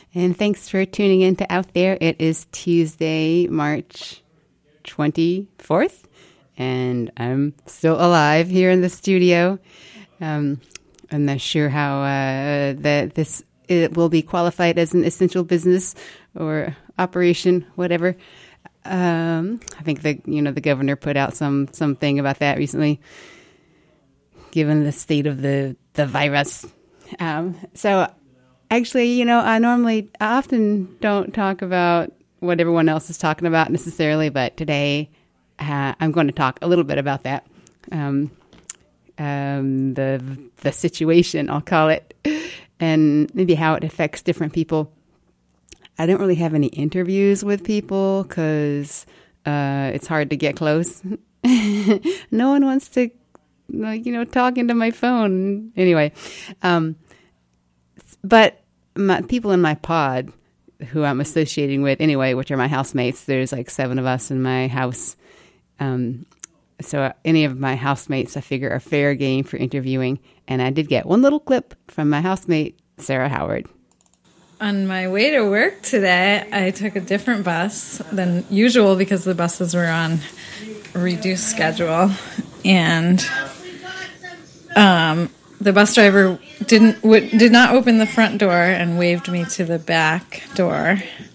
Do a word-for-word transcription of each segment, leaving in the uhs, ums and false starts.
And thanks for tuning in to Out There. It is Tuesday, March twenty-fourth, and I'm still alive here in the studio. Um, I'm not sure how uh, that this it will be qualified as an essential business or operation, whatever. Um, I think the you know the governor put out some something about that recently, given the state of the the virus. Um, so. Actually, you know, I normally, I often don't talk about what everyone else is talking about necessarily, but today uh, I'm going to talk a little bit about that. Um, um, the the situation, I'll call it, and maybe how it affects different people. I don't really have any interviews with people because uh, it's hard to get close. No one wants to, like, you know, talk into my phone. Anyway, um, but my people in my pod who I'm associating with anyway, which are my housemates, there's like seven of us in my house. Um, so any of my housemates, I figure, are fair game for interviewing. And I did get one little clip from my housemate, Sarah Howard. On my way to work today, I took a different bus than usual because the buses were on a reduced schedule. And um, the bus driver didn't w- did not open the front door and waved me to the back door.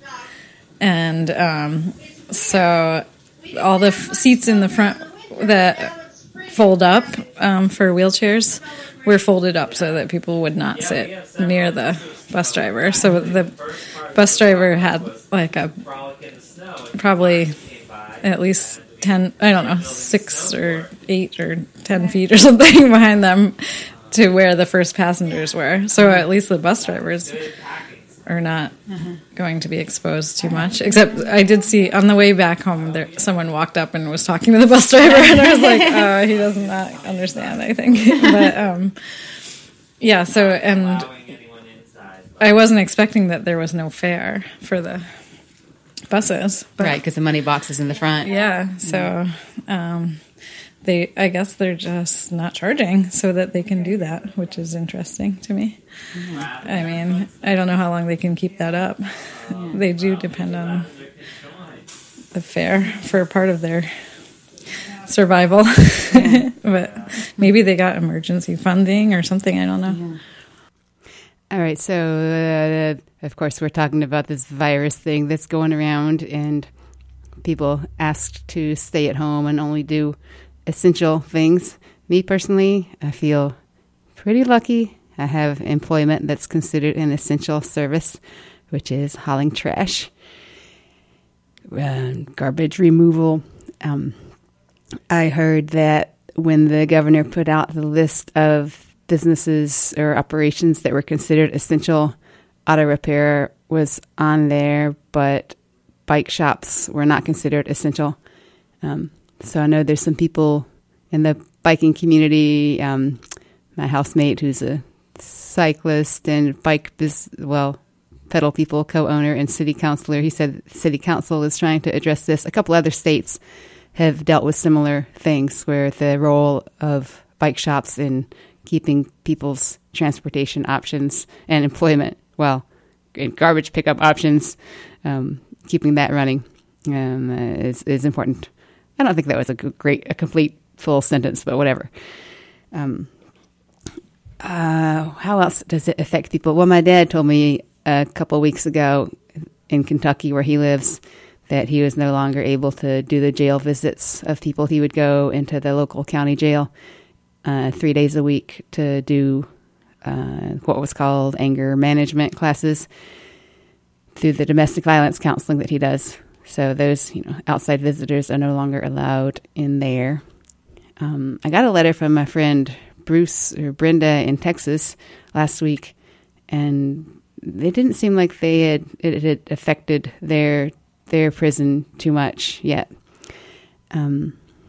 And um, so all the f- seats in the front that fold up um, for wheelchairs were folded up so that people would not sit near the bus driver. So the bus driver had like a probably at least ten, I don't know, six or eight or ten feet or something behind them to where the first passengers were. So at least the bus drivers are not uh-huh. going to be exposed too much. Except I did see on the way back home, there someone walked up and was talking to the bus driver, and I was like, oh, he does not understand, I think. But um, yeah, so, and I wasn't expecting that there was no fare for the buses. But, right, because the money box is in the front. Yeah, so um, they, I guess they're just not charging so that they can do that, which is interesting to me. Yeah. I mean, I don't know how long they can keep that up. Yeah. They do depend on the fare for part of their survival. Yeah. But maybe they got emergency funding or something, I don't know. Yeah. All right, so uh, of course we're talking about this virus thing that's going around, and people asked to stay at home and only do essential things. Me personally, I feel pretty lucky. I have employment that's considered an essential service, which is hauling trash, uh, garbage removal. Um, I heard that when the governor put out the list of businesses or operations that were considered essential, auto repair was on there, but bike shops were not considered essential. Um, so I know there's some people in the biking community. Um, my housemate, who's a cyclist and bike, biz- well, pedal people, co-owner and city councilor, he said city council is trying to address this. A couple other states have dealt with similar things where the role of bike shops in keeping people's transportation options and employment, well, and garbage pickup options, um, keeping that running um, is, is important. I don't think that was a great, a complete full sentence, but whatever. Um, uh, how else does it affect people? Well, my dad told me a couple weeks ago in Kentucky, where he lives, that he was no longer able to do the jail visits of people. He would go into the local county jail Uh, three days a week to do uh, what was called anger management classes through the domestic violence counseling that he does. So those, you know, outside visitors are no longer allowed in there. Um, I got a letter from my friend Bruce or Brenda in Texas last week, and it didn't seem like they had it had affected their their prison too much yet. Um.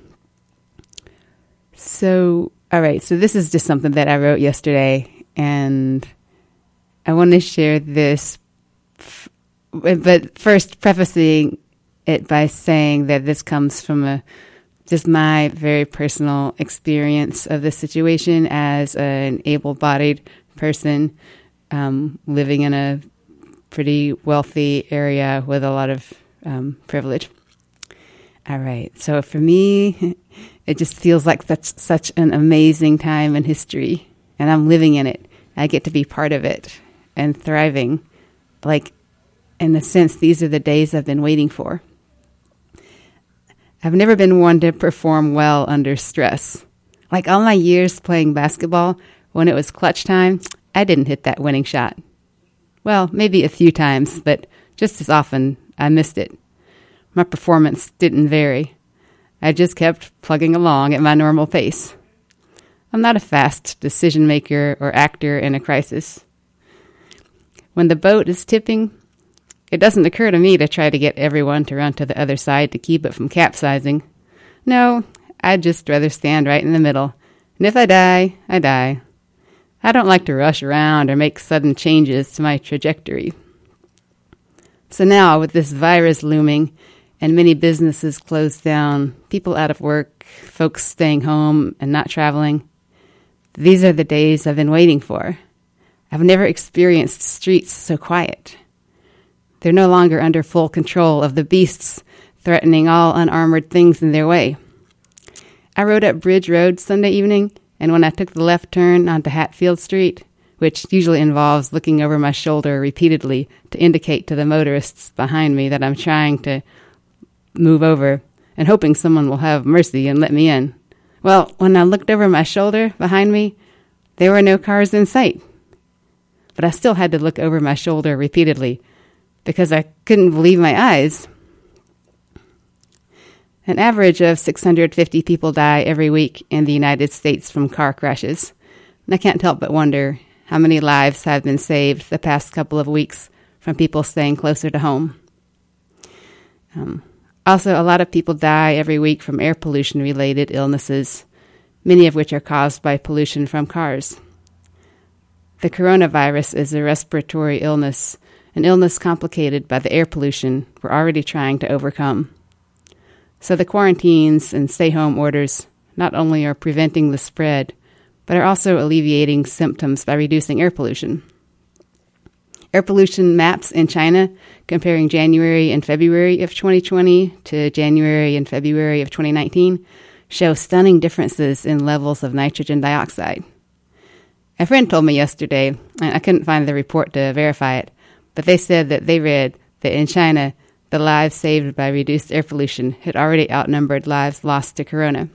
So. All right, so this is just something that I wrote yesterday, and I want to share this, f- but first prefacing it by saying that this comes from a just my very personal experience of this situation as an able-bodied person um, living in a pretty wealthy area with a lot of um, privilege. All right. So for me, it just feels like such, such an amazing time in history, and I'm living in it. I get to be part of it and thriving. Like, in a sense, these are the days I've been waiting for. I've never been one to perform well under stress. Like all my years playing basketball, when it was clutch time, I didn't hit that winning shot. Well, maybe a few times, but just as often, I missed it. My performance didn't vary. I just kept plugging along at my normal pace. I'm not a fast decision maker or actor in a crisis. When the boat is tipping, it doesn't occur to me to try to get everyone to run to the other side to keep it from capsizing. No, I'd just rather stand right in the middle. And if I die, I die. I don't like to rush around or make sudden changes to my trajectory. So now, with this virus looming and many businesses closed down, people out of work, folks staying home and not traveling, these are the days I've been waiting for. I've never experienced streets so quiet. They're no longer under full control of the beasts threatening all unarmored things in their way. I rode up Bridge Road Sunday evening, and when I took the left turn onto Hatfield Street, which usually involves looking over my shoulder repeatedly to indicate to the motorists behind me that I'm trying to move over and hoping someone will have mercy and let me in. Well, when I looked over my shoulder behind me, there were no cars in sight. But I still had to look over my shoulder repeatedly because I couldn't believe my eyes. An average of six hundred fifty people die every week in the United States from car crashes. And I can't help but wonder how many lives have been saved the past couple of weeks from people staying closer to home. Um, also, a lot of people die every week from air pollution-related illnesses, many of which are caused by pollution from cars. The coronavirus is a respiratory illness, an illness complicated by the air pollution we're already trying to overcome. So the quarantines and stay-home orders not only are preventing the spread, but are also alleviating symptoms by reducing air pollution. Air pollution maps in China comparing January and February of twenty twenty to January and February of twenty nineteen show stunning differences in levels of nitrogen dioxide. A friend told me yesterday, and I couldn't find the report to verify it, but they said that they read that in China, the lives saved by reduced air pollution had already outnumbered lives lost to corona.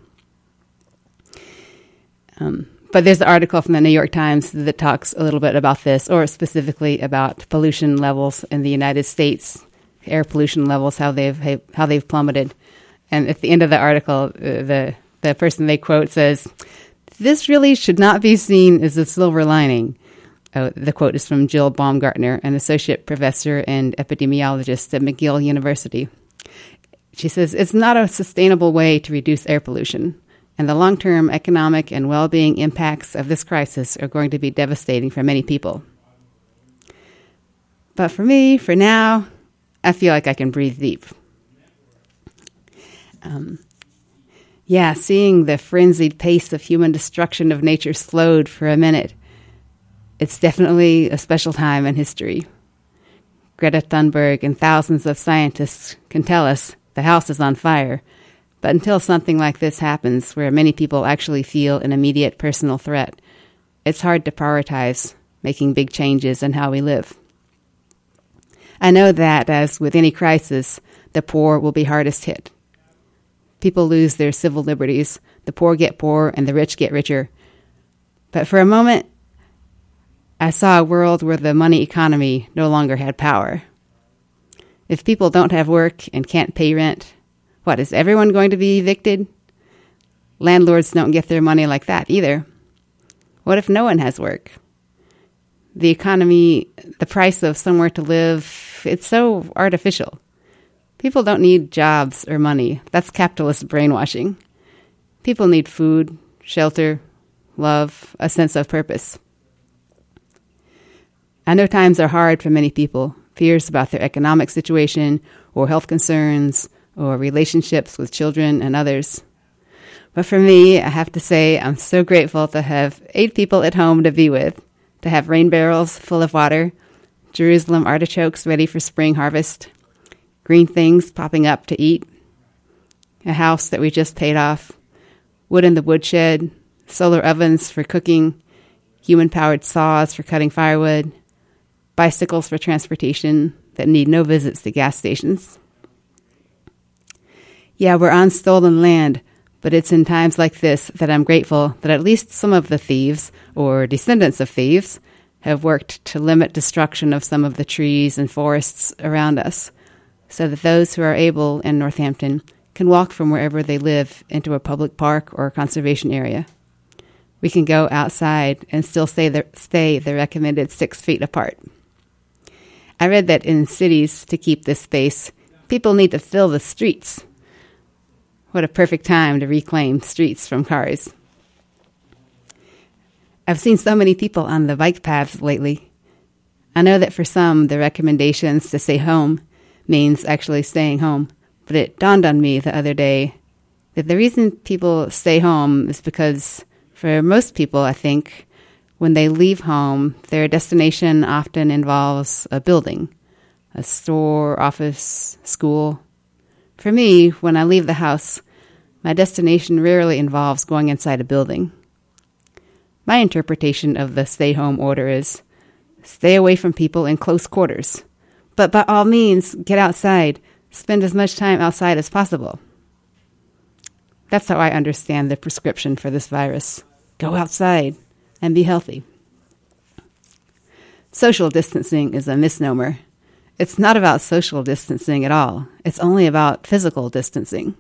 Um, but there's an article from the New York Times that talks a little bit about this, or specifically about pollution levels in the United States, air pollution levels, how they've how they've plummeted. And at the end of the article, uh, the the person they quote says, "This really should not be seen as a silver lining." Uh, the quote is from Jill Baumgartner, an associate professor and epidemiologist at McGill University. She says, "It's not a sustainable way to reduce air pollution, and the long-term economic and well-being impacts of this crisis are going to be devastating for many people. But for me, for now, I feel like I can breathe deep." Um, yeah, seeing the frenzied pace of human destruction of nature slowed for a minute, it's definitely a special time in history. Greta Thunberg and thousands of scientists can tell us the house is on fire, but until something like this happens, where many people actually feel an immediate personal threat, it's hard to prioritize making big changes in how we live. I know that, as with any crisis, the poor will be hardest hit. People lose their civil liberties, the poor get poorer, and the rich get richer. But for a moment, I saw a world where the money economy no longer had power. If people don't have work and can't pay rent, what, is everyone going to be evicted? Landlords don't get their money like that either. What if no one has work? The economy, the price of somewhere to live, it's so artificial. People don't need jobs or money. That's capitalist brainwashing. People need food, shelter, love, a sense of purpose. I know times are hard for many people, fears about their economic situation or health concerns or relationships with children and others. But for me, I have to say I'm so grateful to have eight people at home to be with, to have rain barrels full of water, Jerusalem artichokes ready for spring harvest, green things popping up to eat, a house that we just paid off, wood in the woodshed, solar ovens for cooking, human-powered saws for cutting firewood, bicycles for transportation that need no visits to gas stations. Yeah, we're on stolen land, but it's in times like this that I'm grateful that at least some of the thieves, or descendants of thieves, have worked to limit destruction of some of the trees and forests around us, so that those who are able in Northampton can walk from wherever they live into a public park or a conservation area. We can go outside and still stay the, stay the recommended six feet apart. I read that in cities, to keep this space, people need to fill the streets. What a perfect time to reclaim streets from cars. I've seen so many people on the bike paths lately. I know that for some, the recommendations to stay home means actually staying home, but it dawned on me the other day that the reason people stay home is because, for most people, I think, when they leave home, their destination often involves a building, a store, office, school. For me, when I leave the house, my destination rarely involves going inside a building. My interpretation of the stay-home order is, stay away from people in close quarters, but by all means, get outside, spend as much time outside as possible. That's how I understand the prescription for this virus. Go outside and be healthy. Social distancing is a misnomer. It's not about social distancing at all. It's only about physical distancing.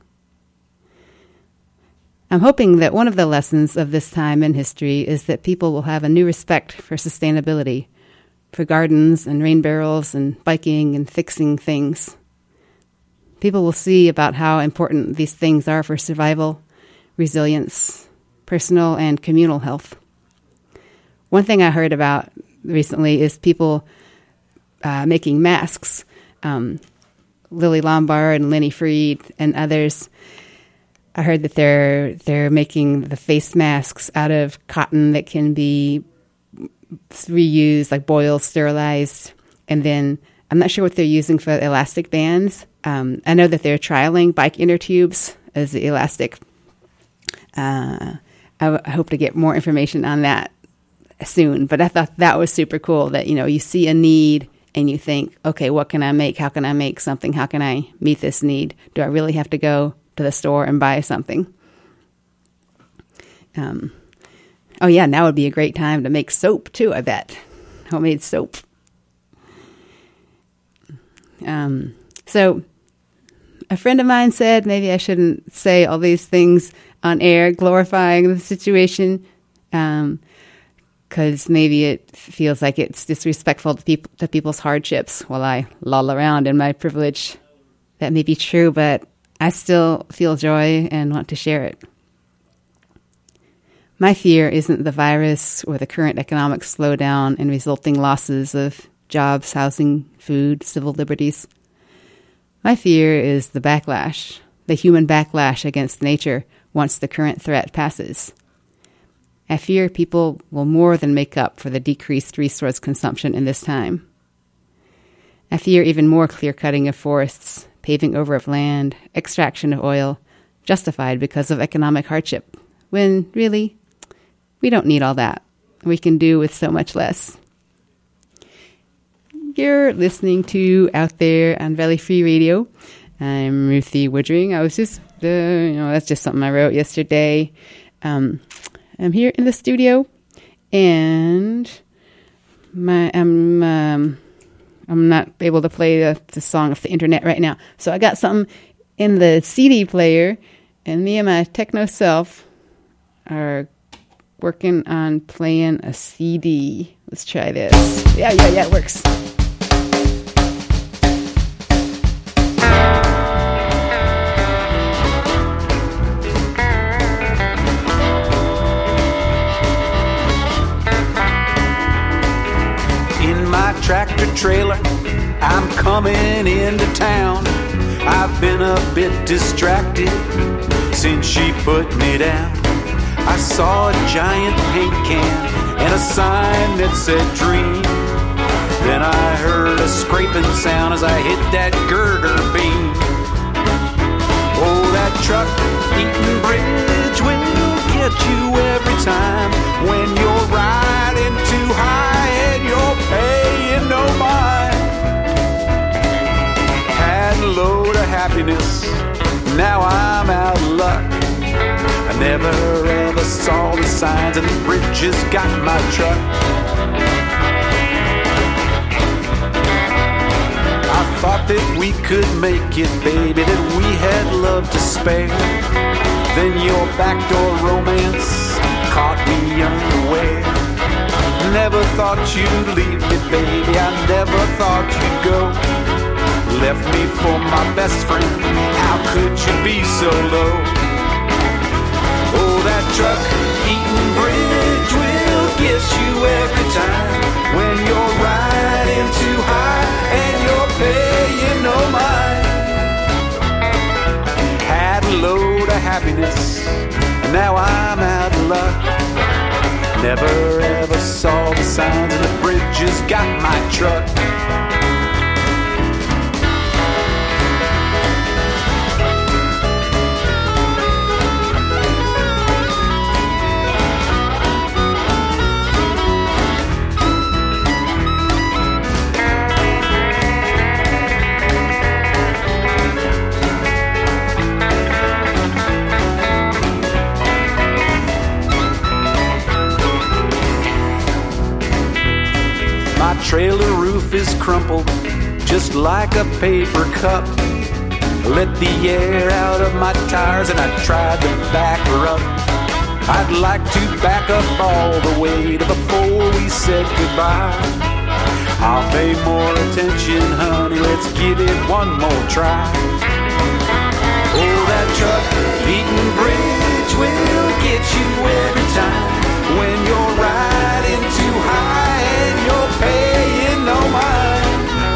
I'm hoping that one of the lessons of this time in history is that people will have a new respect for sustainability, for gardens and rain barrels and biking and fixing things. People will see about how important these things are for survival, resilience, personal and communal health. One thing I heard about recently is people uh, making masks. Um, Lily Lombard and Lenny Freed and others. I heard that they're they're making the face masks out of cotton that can be reused, like boiled, sterilized, and then I'm not sure what they're using for elastic bands. Um, I know that they're trialing bike inner tubes as the elastic. Uh, I, w- I hope to get more information on that soon, but I thought that was super cool that, you know, you see a need and you think, okay, what can I make? How can I make something? How can I meet this need? Do I really have to go to the store and buy something? Um, oh yeah, now would be a great time to make soap too, I bet. Homemade soap. Um, so a friend of mine said maybe I shouldn't say all these things on air, glorifying the situation, um, because maybe it feels like it's disrespectful to, peop- to people's hardships while I loll around in my privilege. That may be true, but I still feel joy and want to share it. My fear isn't the virus or the current economic slowdown and resulting losses of jobs, housing, food, civil liberties. My fear is the backlash, the human backlash against nature once the current threat passes. I fear people will more than make up for the decreased resource consumption in this time. I fear even more clear-cutting of forests, paving over of land, extraction of oil, justified because of economic hardship, when, really, we don't need all that. We can do with so much less. You're listening to Out There on Valley Free Radio. I'm Ruthie Woodring. I was just, uh, you know, that's just something I wrote yesterday. Um, I'm here in the studio, and my I'm um, I'm not able to play the, the song off the internet right now. So I got something in the C D player, and me and my techno self are working on playing a C D. Let's try this. Yeah, yeah, yeah, it works. Tractor trailer, I'm coming into town. I've been a bit distracted since she put me down. I saw a giant paint can and a sign that said dream. Then I heard a scraping sound as I hit that girder beam. Oh, that truck-eating bridge will get you every time when you're riding too high and you're paying no mind. Had a load of happiness, now I'm out of luck. I never ever saw the signs and the bridges got my truck. I thought that we could make it, baby, that we had love to spare. Then your backdoor romance caught me unaware. Never thought you'd leave me, baby, I never thought you'd go. Left me for my best friend, how could you be so low? Oh, that truck-eating bridge will get you every time when you're riding too high and you're paying no mind. Had a load of happiness, and now I'm out of luck. Never ever saw the signs and the bridges got my truck. My trailer roof is crumpled just like a paper cup. I let the air out of my tires and I tried to back her up. I'd like to back up all the way to before we said goodbye. I'll pay more attention, honey, let's give it one more try. Oh, that truck-eating bridge will get you every time when you're riding too high and you're paying no mind.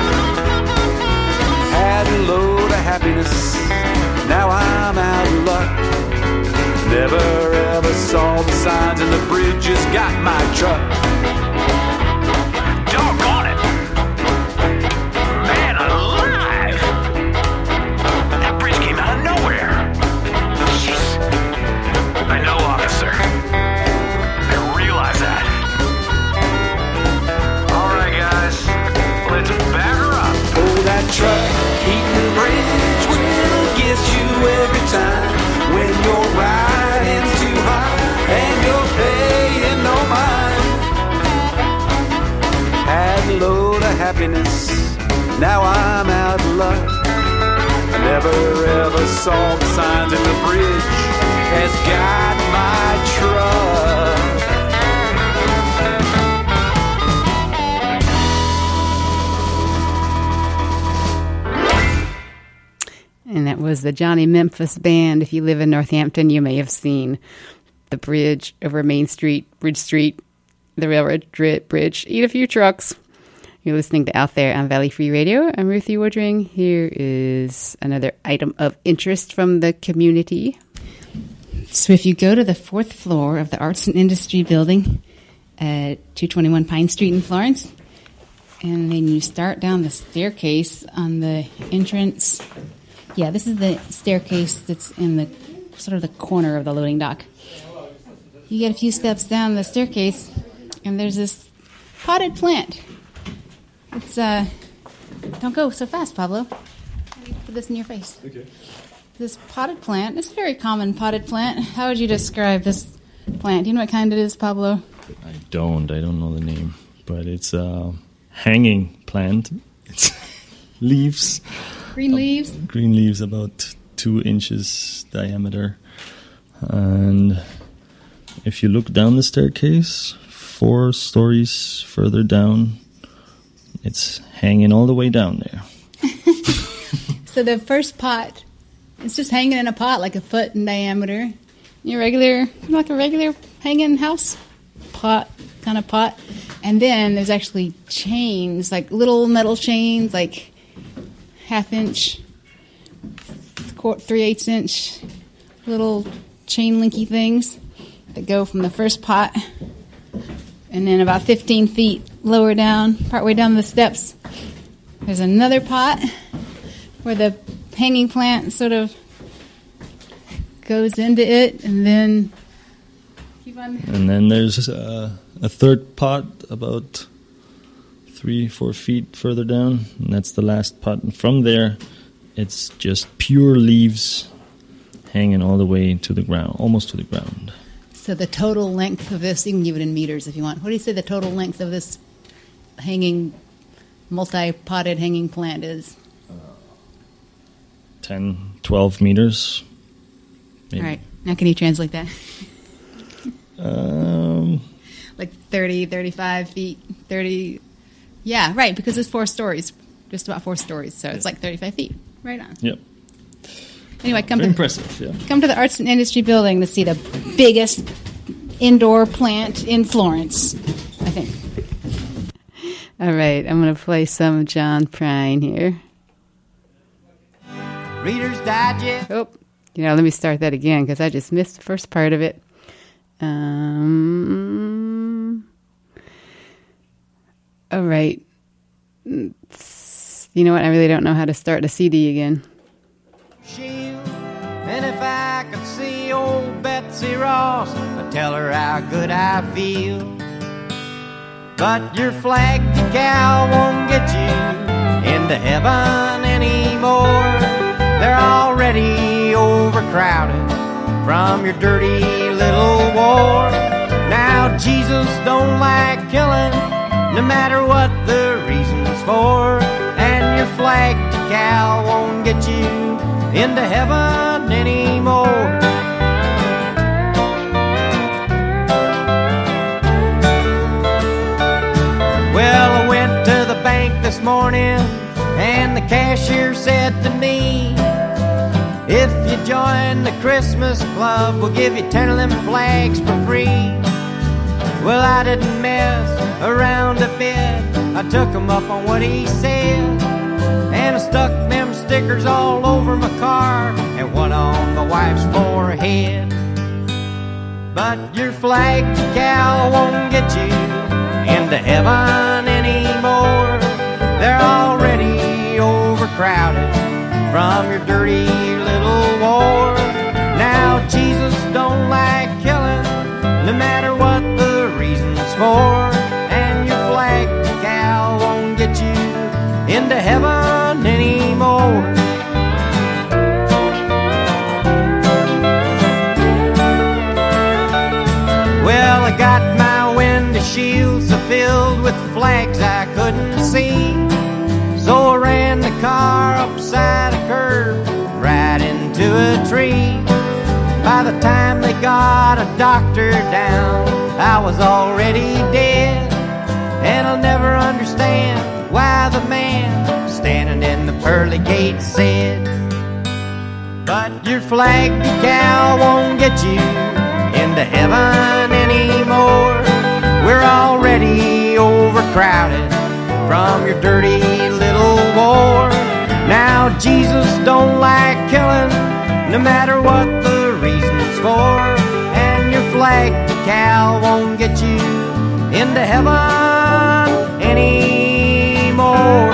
Had a load of happiness, now I'm out of luck. Never ever saw the signs and the bridges got my truck. Doggone it! Man alive! That bridge came out of nowhere. Jeez. I know, officer. I realize that. All right, guys. Let's back her up. Oh, that truck-eating bridge will get you every time when you're riding too high and you're paying no mind. Had a load of happiness, now I'm out of luck. I never ever saw the signs and the bridge has got my truck. And that was the Johnny Memphis Band. If you live in Northampton, you may have seen the bridge over Main Street, Bridge Street, the railroad bridge, eat a few trucks. You're listening to Out There on Valley Free Radio. I'm Ruthie Woodring. Here is another item of interest from the community. So if you go to the fourth floor of the Arts and Industry Building at two twenty-one Pine Street in Florence, and then you start down the staircase on the entrance. Yeah, this is the staircase that's in the sort of the corner of the loading dock. You get a few steps down the staircase, and there's this potted plant. It's, uh, don't go so fast, Pablo. Let me put this in your face. Okay. This potted plant, it's a very common potted plant. How would you describe this plant? Do you know what kind it is, Pablo? I don't. I don't know the name. But it's a hanging plant. It's leaves. Green leaves? Green leaves about two inches diameter. And if you look down the staircase, four stories further down, it's hanging all the way down there. So the first pot, it's just hanging in a pot like a foot in diameter. Your regular, like a regular hanging house pot, kind of pot. And then there's actually chains, like little metal chains, like half inch, three eighths inch, little chain linky things that go from the first pot, and then about fifteen feet lower down, partway down the steps, there's another pot where the hanging plant sort of goes into it, and then keep on. And then there's uh, a third pot about three, four feet further down, and that's the last pot. And from there, it's just pure leaves hanging all the way to the ground, almost to the ground. So the total length of this, you can give it in meters if you want. What do you say the total length of this hanging, multi-potted hanging plant is? ten, twelve meters. Maybe. All right. Now can you translate that? Um, like thirty, thirty-five feet, thirty. Yeah, right, because it's four stories, just about four stories. So it's like thirty-five feet. Right on. Yep. Anyway, come Very to impressive, yeah. come to the Arts and Industry Building to see the biggest indoor plant in Florence, I think. All right, I'm going to play some John Prine here. Reader's Digest. Oh, you know, let me start that again because I just missed the first part of it. Um, all right. It's, you know what? I really don't know how to start a C D again. Shield. And if I could see old Betsy Ross, I'd tell her how good I feel. But your flag decal won't get you into heaven anymore. They're already overcrowded from your dirty little war. Now Jesus don't like killing, no matter what the reason's for. And your flag decal won't get you into heaven anymore. Well, I went to the bank this morning, and the cashier said to me, if you join the Christmas club, we'll give you ten of them flags for free. Well, I didn't mess around a bit. I took him up on what he said, and I stuck them stickers all over my car and one on my wife's forehead. But your flag decal won't get you into heaven anymore. They're already overcrowded from your dirty little war. Now Jesus don't like killing, no matter what the reason's for. And your flag decal won't get you into heaven anymore. Well, I got my window shields so filled with flags I couldn't see, so I ran the car upside a curve right into a tree. By the time they got a doctor down, I was already dead. And I'll never understand why the man standing in the pearly gate said, but your flag decal won't get you into heaven anymore. We're already overcrowded from your dirty little war. Now Jesus don't like killing, no matter what the reason's for. And your flag decal won't get you into heaven anymore.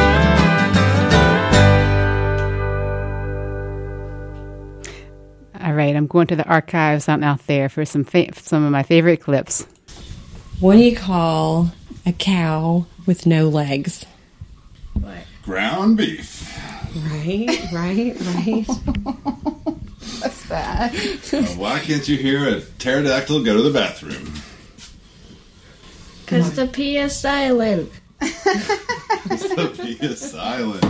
All right, I'm going to the archives on out there for some fa- some of my favorite clips. What do you call a cow with no legs? Ground beef. Right, right, right. What's that? Uh, why can't you hear a pterodactyl go to the bathroom? Because the P is silent. The P is silent.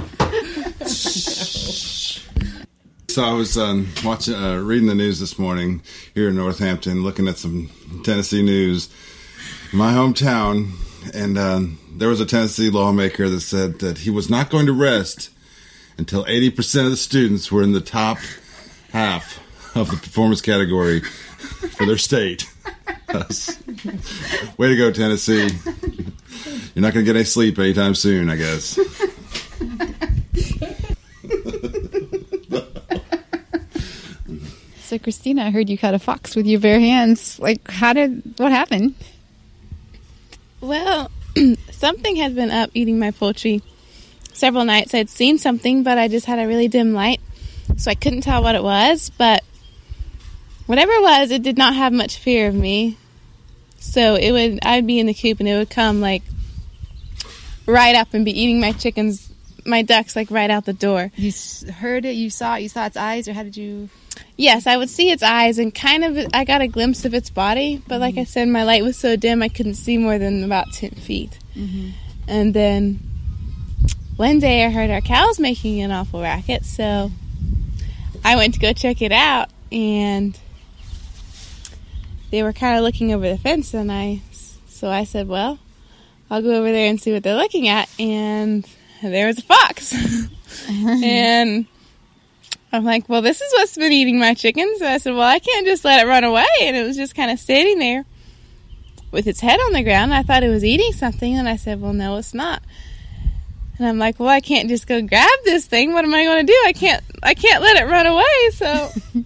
So I was um, watching, uh, reading the news this morning here in Northampton, looking at some Tennessee news, my hometown, and um, there was a Tennessee lawmaker that said that he was not going to rest until eighty percent of the students were in the top half of the performance category for their state. Way to go, Tennessee. You're not going to get any sleep anytime soon, I guess. So, Christina, I heard you caught a fox with your bare hands. Like, how did, what happened? Well, something had been up eating my poultry several nights. I'd seen something, but I just had a really dim light, so I couldn't tell what it was. But whatever it was, it did not have much fear of me. So it would, I'd be in the coop, and it would come like right up and be eating my chickens, my ducks, like right out the door. You s- heard it, you saw it, you saw its eyes, or how did you? Yes, I would see its eyes, and kind of, I got a glimpse of its body, but like I said, my light was so dim I couldn't see more than about ten feet. Mm-hmm. And then one day I heard our cows making an awful racket, so I went to go check it out, and they were kind of looking over the fence, and I, so I said, well, I'll go over there and see what they're looking at, and there was a fox. And I'm like, well, this is what's been eating my chickens. So I said, well, I can't just let it run away. And it was just kind of sitting there with its head on the ground. I thought it was eating something. And I said, well, no, it's not. And I'm like, well, I can't just go grab this thing. What am I going to do? I can't, I can't let it run away. So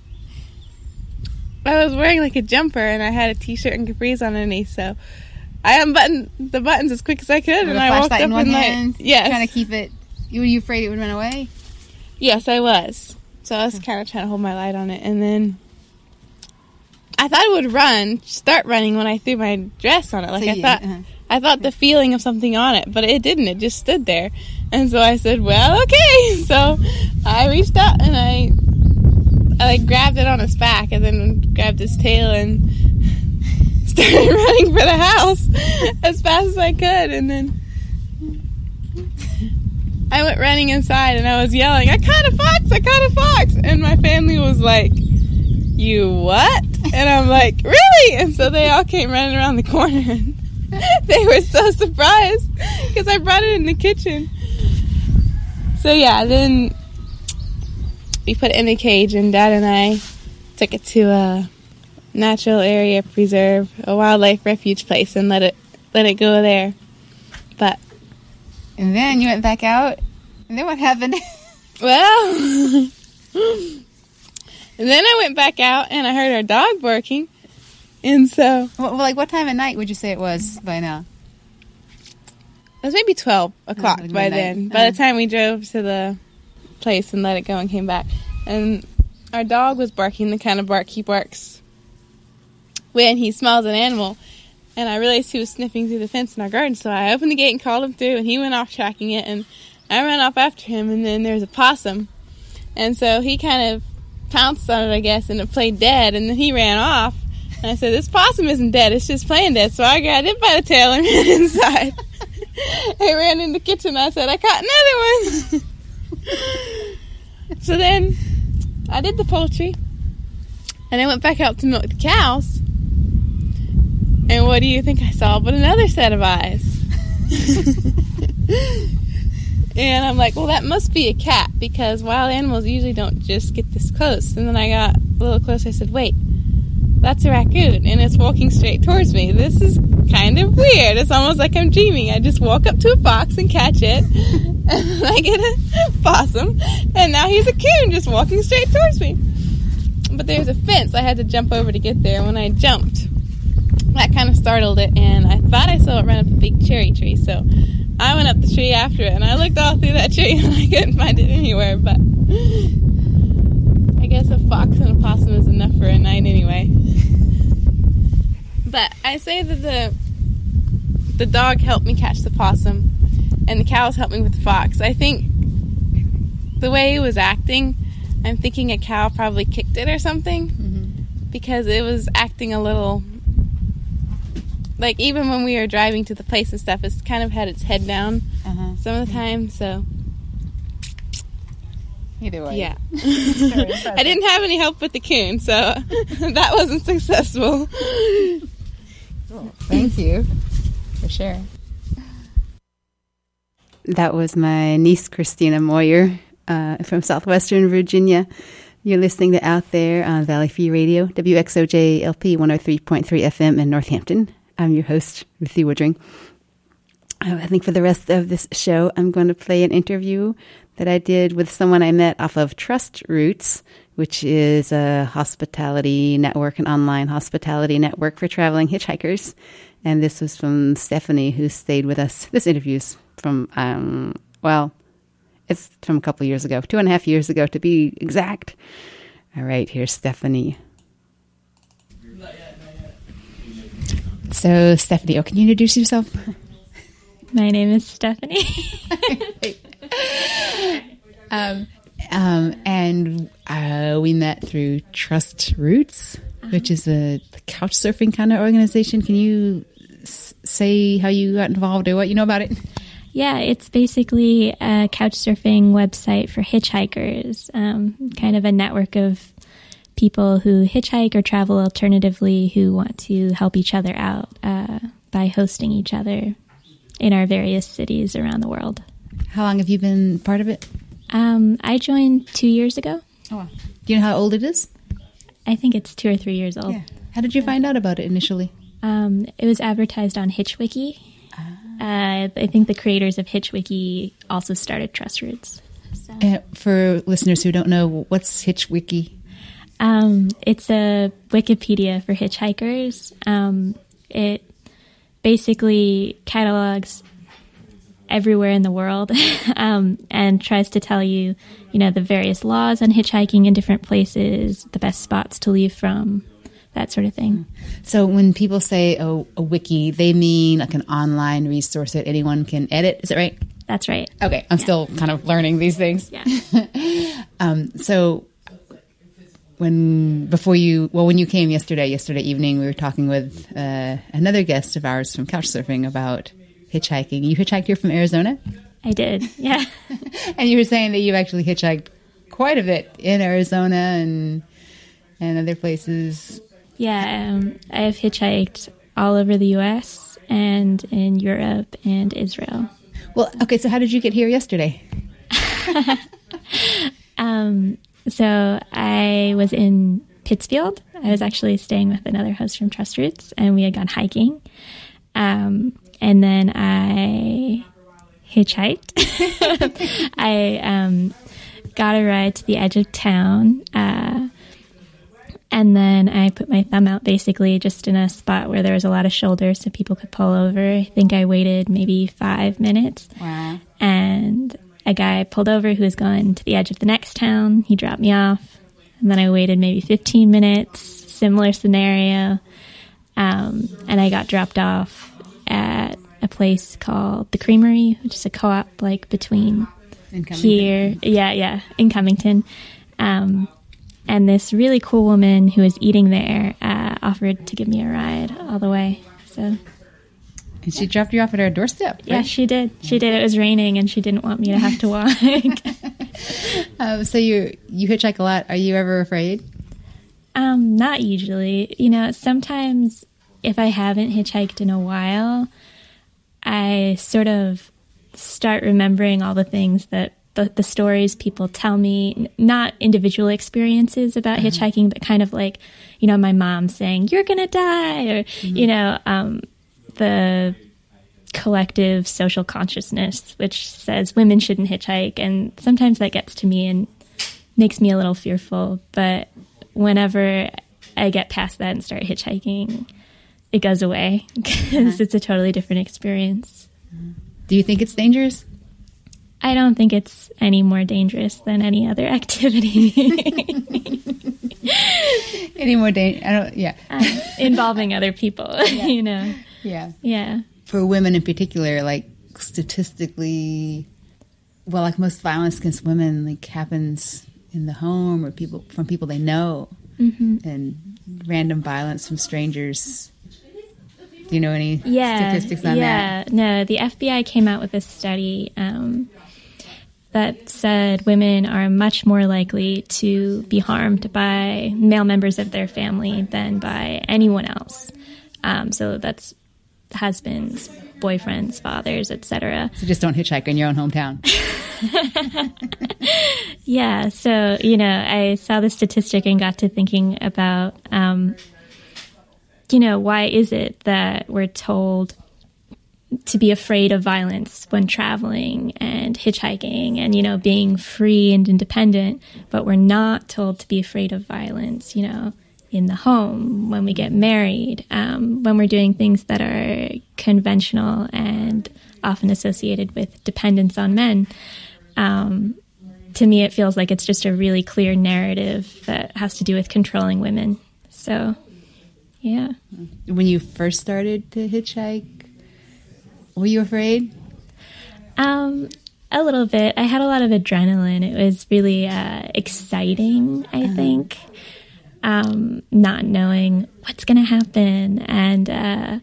I was wearing like a jumper, and I had a t-shirt and capris underneath. So I unbuttoned the buttons as quick as I could. With and a I woke flashlight up in one and hand, like, yes. trying to keep it. Were you afraid it would run away? Yes, I was. So I was kind of trying to hold my light on it. And then I thought it would run, start running when I threw my dress on it. Like So I you- thought, uh-huh. I thought the feeling of something on it, but it didn't. It just stood there. And so I said, well, okay. So I reached out and I, I like grabbed it on its back, and then grabbed its tail and started running for the house as fast as I could. And then I went running inside, and I was yelling, I caught a fox, I caught a fox. And my family was like, you what? And I'm like, really? And so they all came running around the corner, and they were so surprised because I brought it in the kitchen. So yeah, then we put it in a cage, and Dad and I took it to a natural area preserve, a wildlife refuge place, and let it let it go there. But And then you went back out, and then what happened? well, and then I went back out, and I heard our dog barking, and so well, like what time of night would you say it was by now? it was maybe twelve o'clock like by midnight. then. By Uh-huh. the time we drove to the place and let it go and came back, and our dog was barking the kind of bark he barks when he smells an animal. And I realized he was sniffing through the fence in our garden, so I opened the gate and called him through, and he went off tracking it, and I ran off after him, and then there was a possum. And so he kind of pounced on it, I guess, and it played dead, and then he ran off. And I said, this possum isn't dead, it's just playing dead. So I grabbed it by the tail and ran inside. I ran in the kitchen, I said, I caught another one. So then I did the poultry, and I went back out to milk the cows. And what do you think I saw but another set of eyes? And I'm like, well, that must be a cat, because wild animals usually don't just get this close. And then I got a little closer. I said, wait, that's a raccoon, and it's walking straight towards me. This is kind of weird. It's almost like I'm dreaming. I just walk up to a fox and catch it, and I get a possum, and now he's a coon just walking straight towards me. But there's a fence I had to jump over to get there. When I jumped, that kind of startled it, and I thought I saw it run up a big cherry tree, so I went up the tree after it, and I looked all through that tree, and I couldn't find it anywhere. But I guess a fox and a possum is enough for a night anyway. But I say that the the dog helped me catch the possum, and the cows helped me with the fox. I think the way he was acting, I'm thinking a cow probably kicked it or something, mm-hmm. because it was acting a little... Like, even when we were driving to the place and stuff, it's kind of had its head down uh-huh. some of the time, so... Either way. Yeah. I didn't have any help with the coon, so that wasn't successful. Cool. Thank you. For sure. That was my niece, Christina Moyer, uh, from Southwestern Virginia. You're listening to Out There on Valley Free Radio, W X O J L P one oh three point three F M in Northampton. I'm your host, Ruthie Woodring. Uh, I think for the rest of this show, I'm going to play an interview that I did with someone I met off of Trust Routes, which is a hospitality network, an online hospitality network for traveling hitchhikers. And this was from Stephanie, who stayed with us. This interview's from, um, well, it's from a couple of years ago, two and a half years ago to be exact. All right, here's Stephanie. So, Stephanie, oh, can you introduce yourself? My name is Stephanie. um, um, and uh, we met through Trust Roots, uh-huh. which is a couch surfing kind of organization. Can you s- say how you got involved or what you know about it? Yeah, it's basically a couch surfing website for hitchhikers, um, kind of a network of people who hitchhike or travel alternatively who want to help each other out uh, by hosting each other in our various cities around the world. How long have you been part of it? Um, I joined two years ago. Oh, wow. Do you know how old it is? I think it's two or three years old. Yeah. How did you find out about it initially? Um, it was advertised on HitchWiki. Uh, I think the creators of HitchWiki also started Trust Roots. So. Uh, for listeners who don't know, what's HitchWiki? Um, it's a Wikipedia for hitchhikers. Um, it basically catalogs everywhere in the world um, and tries to tell you, you know, the various laws on hitchhiking in different places, the best spots to leave from, that sort of thing. So when people say oh, a wiki, they mean like an online resource that anyone can edit. Is it right? That's right. Okay. I'm yeah. still kind of learning these things. Yeah. um, so when, before you, well, when you came yesterday, yesterday evening, we were talking with uh, another guest of ours from Couchsurfing about hitchhiking. You hitchhiked here from Arizona? I did. Yeah. And you were saying that you've actually hitchhiked quite a bit in Arizona and, and other places. Yeah, um, I have hitchhiked all over the U S and in Europe and Israel. Well, okay, so how did you get here yesterday? um, so I was in Pittsfield. I was actually staying with another host from Trust Roots, and we had gone hiking. Um, and then I hitchhiked. I um, got a ride to the edge of town. Uh, And then I put my thumb out basically just in a spot where there was a lot of shoulders so people could pull over. I think I waited maybe five minutes. Wow. And a guy pulled over who was going to the edge of the next town. He dropped me off. And then I waited maybe fifteen minutes, similar scenario. Um, and I got dropped off at a place called The Creamery, which is a co-op like between here. Yeah, yeah, in Cummington. Um And this really cool woman who was eating there uh, offered to give me a ride all the way. So, and she dropped you off at her doorstep, right? Yeah, she did. She did. It was raining, and she didn't want me to have to walk. um, so you you hitchhike a lot. Are you ever afraid? Um, not usually. You know, sometimes if I haven't hitchhiked in a while, I sort of start remembering all the things that The, the stories people tell me, not individual experiences about mm-hmm. hitchhiking, but kind of like, you know, my mom saying, you're going to die, or, mm-hmm. you know, um, the collective social consciousness, which says women shouldn't hitchhike. And sometimes that gets to me and makes me a little fearful. But whenever I get past that and start hitchhiking, it goes away because mm-hmm. it's a totally different experience. Do you think it's dangerous? I don't think it's any more dangerous than any other activity. Any more dangerous? I don't. Yeah, um, involving other people. Yeah. You know. Yeah. Yeah. For women in particular, like statistically, well, like most violence against women, like happens in the home or people from people they know, mm-hmm. and random violence from strangers. Do you know any yeah, statistics on yeah. that? Yeah, no. The F B I came out with a study um, that said women are much more likely to be harmed by male members of their family than by anyone else. Um, so that's husbands, boyfriends, fathers, et cetera. So just don't hitchhike in your own hometown. Yeah. So, you know, I saw the statistic and got to thinking about, um, you know, why is it that we're told to be afraid of violence when traveling and hitchhiking and, you know, being free and independent, but we're not told to be afraid of violence, you know, in the home, when we get married, um, when we're doing things that are conventional and often associated with dependence on men. Um, to me, it feels like it's just a really clear narrative that has to do with controlling women. So, yeah. When you first started to hitchhike, were you afraid? Um, a little bit. I had a lot of adrenaline. It was really uh, exciting, I uh-huh. think. Um, not knowing what's going to happen. And uh,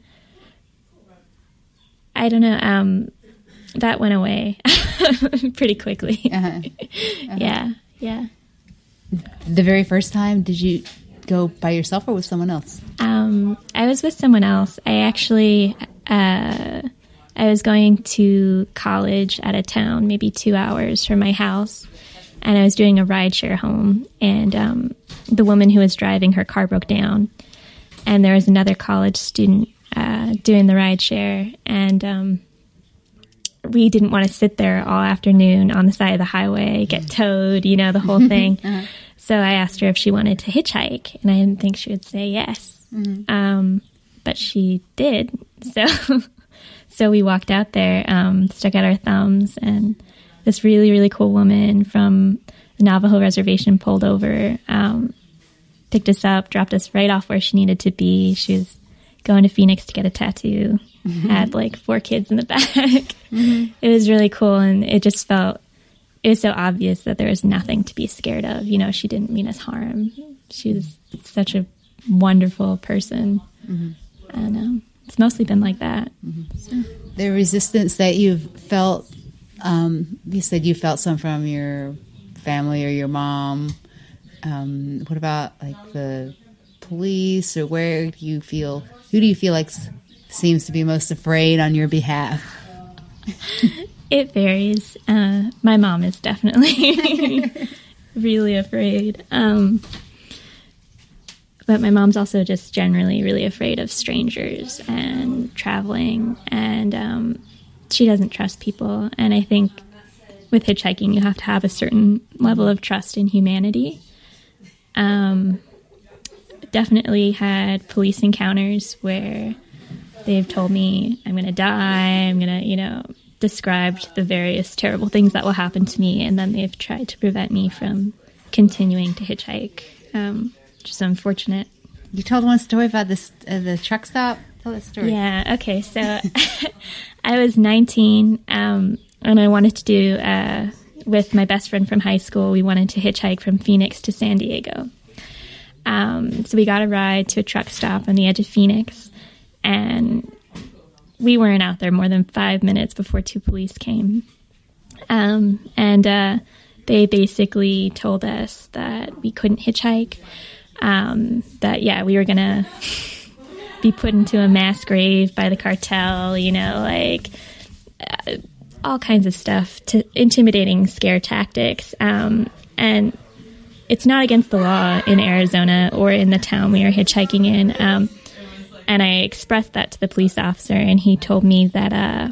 I don't know, um, that went away pretty quickly. Uh-huh. Uh-huh. Yeah, yeah. The very first time, did you go by yourself or with someone else? Um, I was with someone else. I actually, uh, I was going to college out of town, maybe two hours from my house. And I was doing a rideshare home, and um, the woman who was driving, her car broke down, and there was another college student uh, doing the rideshare, and um, we didn't want to sit there all afternoon on the side of the highway, get towed, you know, the whole thing. uh-huh. So I asked her if she wanted to hitchhike, and I didn't think she would say yes, mm-hmm. um, but she did. So, so we walked out there, um, stuck out our thumbs, and this really, really cool woman from the Navajo reservation pulled over, um, picked us up, dropped us right off where she needed to be. She was going to Phoenix to get a tattoo, mm-hmm. had like four kids in the back. Mm-hmm. It was really cool, and it just felt, it was so obvious that there was nothing to be scared of. You know, she didn't mean us harm. She was such a wonderful person. Mm-hmm. And um, it's mostly been like that. Mm-hmm. So. The resistance that you've felt, Um, you said you felt some from your family or your mom. Um, what about like the police, or where do you feel, who do you feel like s- seems to be most afraid on your behalf? It varies. Uh, my mom is definitely really afraid. Um, but my mom's also just generally really afraid of strangers and traveling, and um, she doesn't trust people. And I think with hitchhiking, you have to have a certain level of trust in humanity. Um, definitely had police encounters where they've told me I'm going to die, I'm going to, you know, described the various terrible things that will happen to me, and then they've tried to prevent me from continuing to hitchhike, um, which is unfortunate. You told one story about this, uh, the truck stop. Tell that story. Yeah, okay, so I was nineteen, um, and I wanted to do, uh, with my best friend from high school, we wanted to hitchhike from Phoenix to San Diego. Um, so we got a ride to a truck stop on the edge of Phoenix, and we weren't out there more than five minutes before two police came. Um, and uh, they basically told us that we couldn't hitchhike, um, that, yeah, we were going to be put into a mass grave by the cartel, you know, like uh, all kinds of stuff, to intimidating scare tactics. Um, and it's not against the law in Arizona or in the town we were hitchhiking in. Um, and I expressed that to the police officer, and he told me that, uh,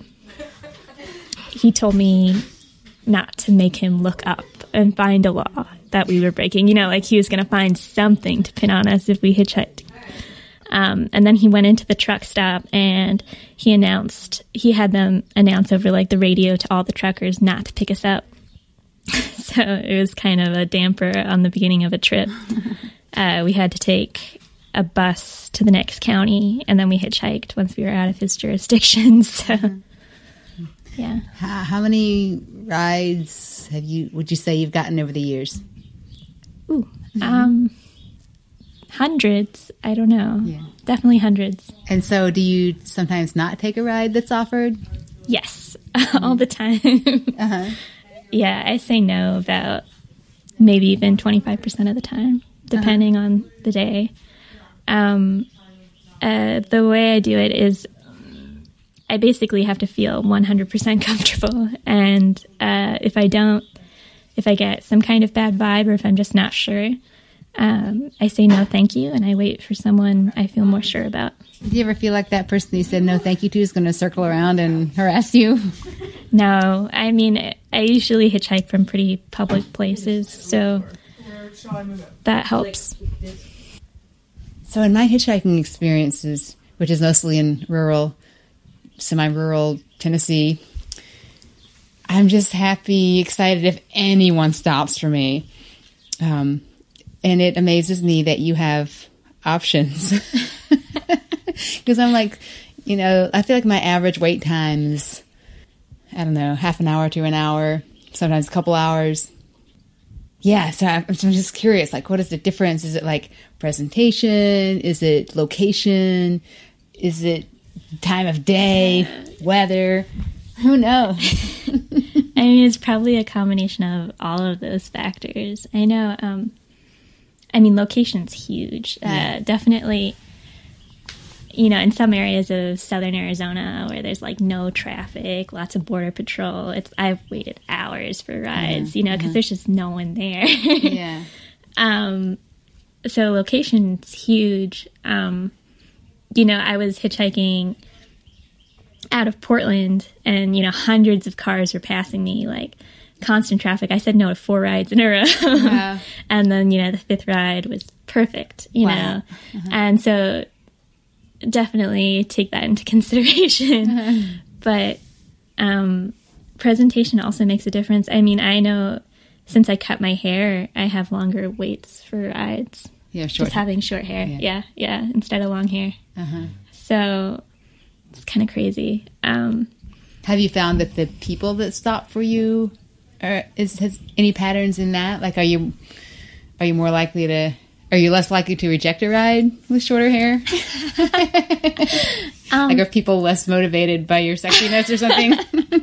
he told me not to make him look up and find a law that we were breaking. You know, like he was going to find something to pin on us if we hitchhiked. Um, and then he went into the truck stop, and he announced, he had them announce over like the radio to all the truckers not to pick us up. So it was kind of a damper on the beginning of a trip. Uh, we had to take a bus to the next county, and then we hitchhiked once we were out of his jurisdiction. So, yeah. How, how many rides have you, would you say you've gotten over the years? Ooh, mm-hmm. um, hundreds. I don't know. Yeah. Definitely hundreds. And so do you sometimes not take a ride that's offered? Yes, mm-hmm. all the time. Uh-huh. Yeah, I say no about maybe even twenty-five percent of the time, depending uh-huh. on the day. Um, uh, the way I do it is I basically have to feel one hundred percent comfortable. And uh, if I don't, if I get some kind of bad vibe, or if I'm just not sure, um, I say no thank you, and I wait for someone I feel more sure about. Do you ever feel like that person you said no thank you to is going to circle around and harass you? No, I mean, I usually hitchhike from pretty public places, so that helps. So in my hitchhiking experiences, which is mostly in rural, semi-rural Tennessee, I'm just happy, excited if anyone stops for me. Um, and it amazes me that you have options. Because I'm like, you know, I feel like my average wait time is, I don't know, half an hour to an hour, sometimes a couple hours. Yeah, so I'm just curious, like, what is the difference? Is it like presentation? Is it location? Is it time of day, weather? Who knows? I mean, it's probably a combination of all of those factors. I know, um, I mean, location's huge. Yeah. Uh, definitely, you know, in some areas of southern Arizona where there's like no traffic, lots of border patrol, it's I've waited hours for rides, Yeah. you know, because Uh-huh. there's just no one there. Yeah. Um, so location's huge. Um, you know, I was hitchhiking out of Portland and, you know, hundreds of cars were passing me, like constant traffic. I said no to four rides in a row. Wow. And then, you know, the fifth ride was perfect, you Wow. know. Uh-huh. And so definitely take that into consideration. Uh-huh. But um, presentation also makes a difference. I mean, I know since I cut my hair, I have longer waits for rides. Yeah, short Just having short hair. Yeah. Yeah, yeah, instead of long hair. Uh-huh. So it's kind of crazy. Um, Have you found that the people that stop for you, are, is has any patterns in that? Like, are you are you more likely to, are you less likely to reject a ride with shorter hair? um, Like, are people less motivated by your sexiness or something?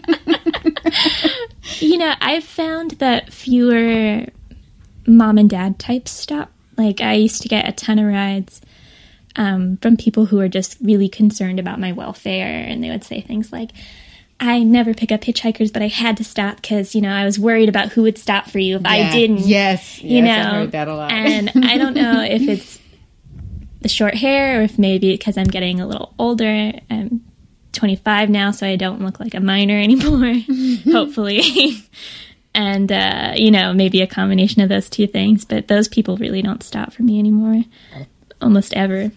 You know, I've found that fewer mom and dad types stop. Like, I used to get a ton of rides um, from people who were just really concerned about my welfare, and they would say things like, I never pick up hitchhikers, but I had to stop because, you know, I was worried about who would stop for you if Yeah. I didn't. Yes. You Yes, know, I've heard that a lot. And I don't know if it's the short hair or if maybe because I'm getting a little older. I'm twenty-five now, so I don't look like a minor anymore, hopefully. And, uh, you know, maybe a combination of those two things. But those people really don't stop for me anymore, almost ever.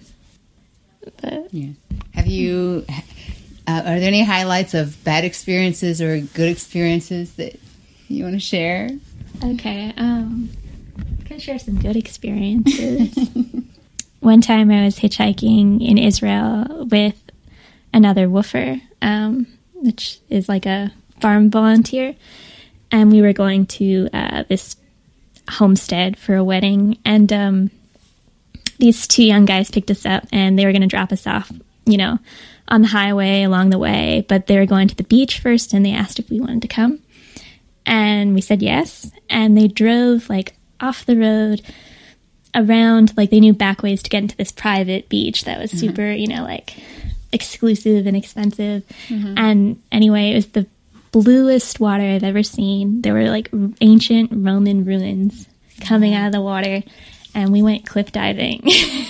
But Yeah. Have you, uh, are there any highlights of bad experiences or good experiences that you want to share? Okay, um, I can share some good experiences. One time I was hitchhiking in Israel with another woofer, um, which is like a farm volunteer, and we were going to uh, this homestead for a wedding, and um, these two young guys picked us up, and they were going to drop us off, you know, on the highway along the way, but they were going to the beach first, and they asked if we wanted to come. And we said yes, and they drove like off the road around, like they knew back ways to get into this private beach that was super, mm-hmm. you know, like exclusive and expensive. Mm-hmm. And anyway, it was the bluest water I've ever seen. There were like ancient Roman ruins coming out of the water, and we went cliff diving.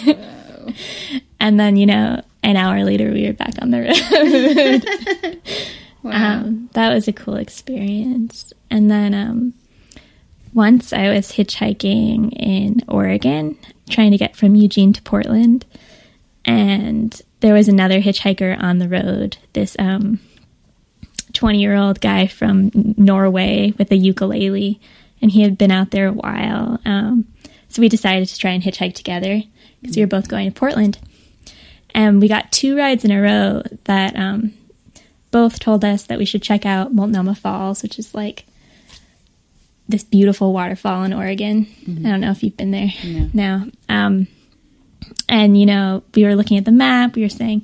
And then, you know, an hour later we were back on the road. Wow. Um, that was a cool experience. And then um, once I was hitchhiking in Oregon, trying to get from Eugene to Portland, and there was another hitchhiker on the road, this um, twenty-year-old guy from Norway with a ukulele, and he had been out there a while. Um, so we decided to try and hitchhike together because we were both going to Portland. And we got two rides in a row that... Um, both told us that we should check out Multnomah Falls, which is like this beautiful waterfall in Oregon. Mm-hmm. I don't know if you've been there. No. No. Um, and, you know, we were looking at the map. We were saying,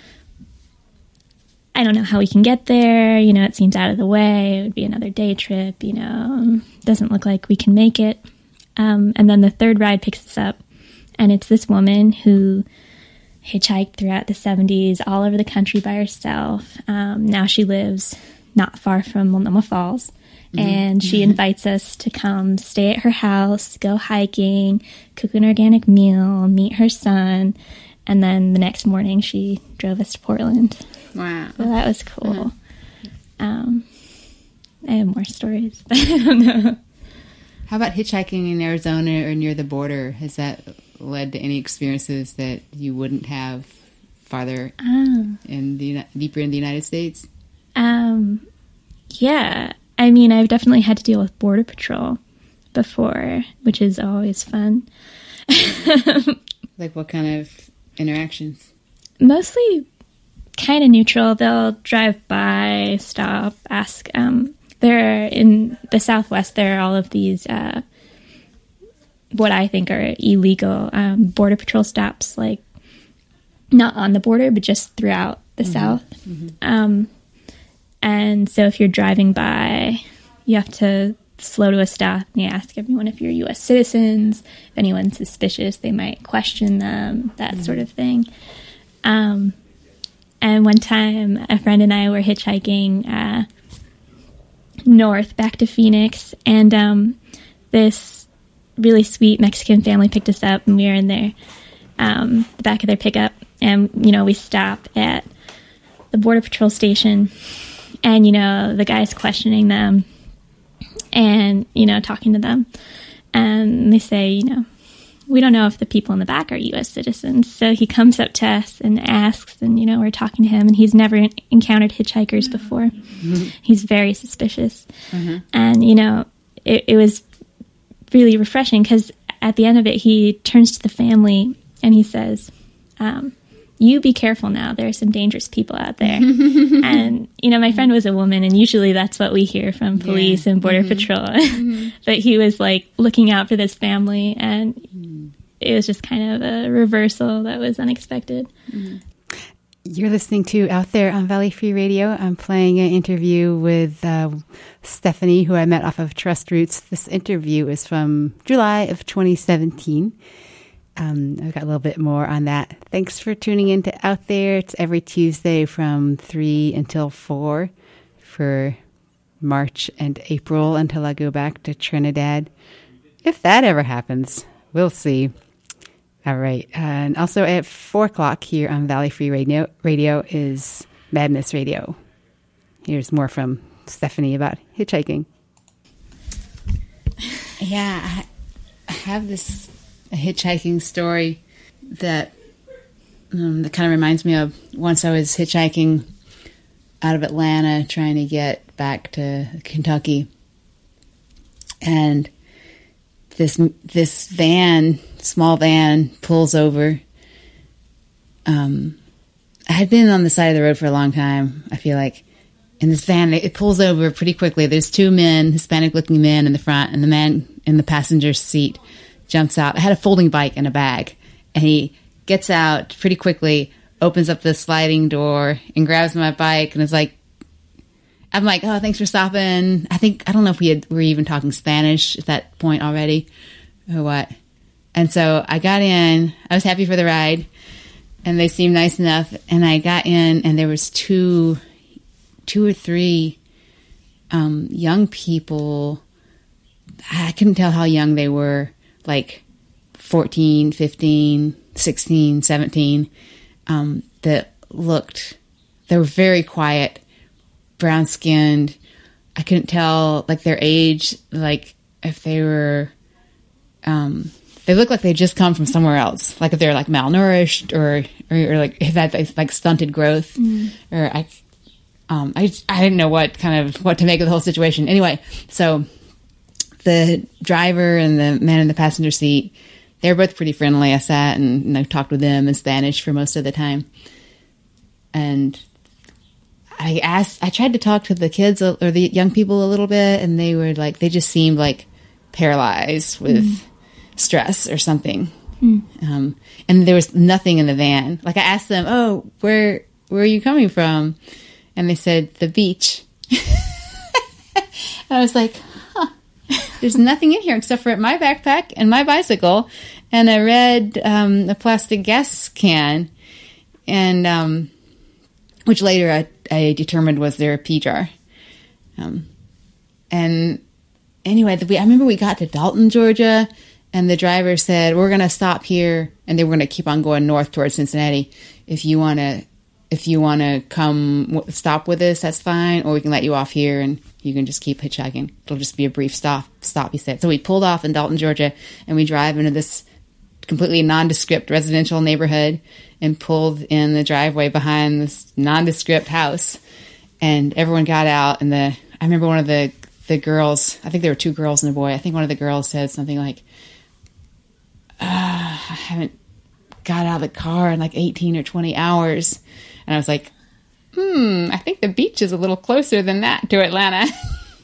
I don't know how we can get there. You know, it seems out of the way. It would be another day trip. You know, doesn't look like we can make it. Um, and then the third ride picks us up. And it's this woman who... hitchhiked throughout the seventies all over the country by herself. Um, now she lives not far from Multnomah Falls, mm-hmm. and she mm-hmm. invites us to come stay at her house, go hiking, cook an organic meal, meet her son, and then the next morning she drove us to Portland. Wow. So that was cool. Mm-hmm. Um, I have more stories, but I don't know. How about hitchhiking in Arizona or near the border? Is that led to any experiences that you wouldn't have farther Oh. in the Uni- deeper in the United States? Um, yeah. I mean, I've definitely had to deal with Border Patrol before, which is always fun. Like what kind of interactions? Mostly kind of neutral. They'll drive by, stop, ask. Um, there are, in the Southwest, there are all of these, uh, what I think are illegal um, Border Patrol stops, like not on the border, but just throughout the Mm-hmm. South. Mm-hmm. Um, and so if you're driving by, you have to slow to a stop and you ask everyone if you're U S citizens. If anyone's suspicious, they might question them, that Mm-hmm. sort of thing. Um, and one time, a friend and I were hitchhiking uh, north back to Phoenix, and um, this really sweet Mexican family picked us up, and we were in their um, the back of their pickup, and you know we stop at the Border Patrol station, and you know the guy's questioning them, and you know talking to them, and they say, you know, we don't know if the people in the back are U S citizens. So he comes up to us and asks, and, you know, we're talking to him, and he's never encountered hitchhikers before. Mm-hmm. He's very suspicious. Mm-hmm. And, you know, it, it was really refreshing because at the end of it, he turns to the family and he says, um, you be careful now. There are some dangerous people out there. And, you know, my friend was a woman, and usually that's what we hear from police yeah. and Border mm-hmm. Patrol. Mm-hmm. But he was, like, looking out for this family, and mm-hmm. it was just kind of a reversal that was unexpected. Mm-hmm. You're listening to Out There on Valley Free Radio. I'm playing an interview with uh, Stephanie, who I met off of Trust Roots. This interview is from July of twenty seventeen. Um, I've got a little bit more on that. Thanks for tuning in to Out There. It's every Tuesday from three until four for March and April until I go back to Trinidad. If that ever happens, we'll see. All right. Uh, and also at four o'clock here on Valley Free Radio, radio is Madness Radio. Here's more from Stephanie about hitchhiking. Yeah, I, I have this a hitchhiking story that um, that kind of reminds me of once I was hitchhiking out of Atlanta trying to get back to Kentucky, and this this van, small van, pulls over. Um, I had been on the side of the road for a long time, I feel like. And this van, it pulls over pretty quickly. There's two men, Hispanic-looking men in the front, and the man in the passenger seat jumps out. I had a folding bike and a bag, and he gets out pretty quickly, opens up the sliding door, and grabs my bike, and is like, I'm like, oh, thanks for stopping. I think, I don't know if we had, we were even talking Spanish at that point already, or what. And so I got in, I was happy for the ride, and they seemed nice enough, and I got in, and there was two, two or three um, young people. I couldn't tell how young they were, like fourteen, fifteen, sixteen, seventeen, um, that looked, they were very quiet, brown skinned. I couldn't tell like their age, like if they were, um, they looked like they just come from somewhere else. Like if they're like malnourished or, or, or like if that like stunted growth mm. or I, um, I, I didn't know what kind of, what to make of the whole situation. Anyway, so the driver and the man in the passenger seat, they were both pretty friendly. I sat and, and I talked with them in Spanish for most of the time. And I asked, I tried to talk to the kids or the young people a little bit, and they were like, they just seemed like paralyzed with mm. stress or something. Mm. Um, and there was nothing in the van. Like I asked them, oh, where, where are you coming from? And they said, the beach. I was like, huh, there's nothing in here except for my backpack and my bicycle and a red, um, a plastic gas can. And, um, which later I, I determined was their pee jar. Um, and anyway, the, we, I remember we got to Dalton, Georgia, and the driver said, we're going to stop here, and they were going to keep on going north towards Cincinnati. If you want to, if you want to come w- stop with us, that's fine, or we can let you off here, and you can just keep hitchhiking. It'll just be a brief stop, stop, he said. So we pulled off in Dalton, Georgia, and we drive into this completely nondescript residential neighborhood and pulled in the driveway behind this nondescript house. And everyone got out, and the I remember one of the, the girls, I think there were two girls and a boy, I think one of the girls said something like, uh, I haven't got out of the car in like eighteen or twenty hours. And I was like, hmm, I think the beach is a little closer than that to Atlanta.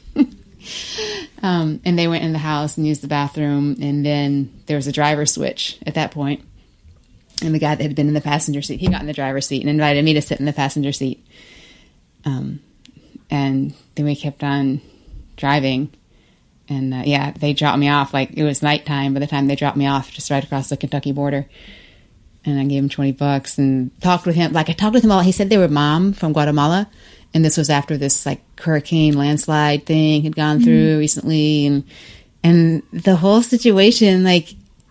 um, and they went in the house and used the bathroom, and then there was a driver switch at that point. And the guy that had been in the passenger seat, he got in the driver's seat and invited me to sit in the passenger seat. Um, and then we kept on driving, and uh, yeah, they dropped me off. Like, it was nighttime by the time they dropped me off, just right across the Kentucky border. And I gave him twenty bucks and talked with him. Like, I talked with him all. He said they were mom from Guatemala, and this was after this like hurricane landslide thing had gone through mm-hmm. recently, and and the whole situation. Like,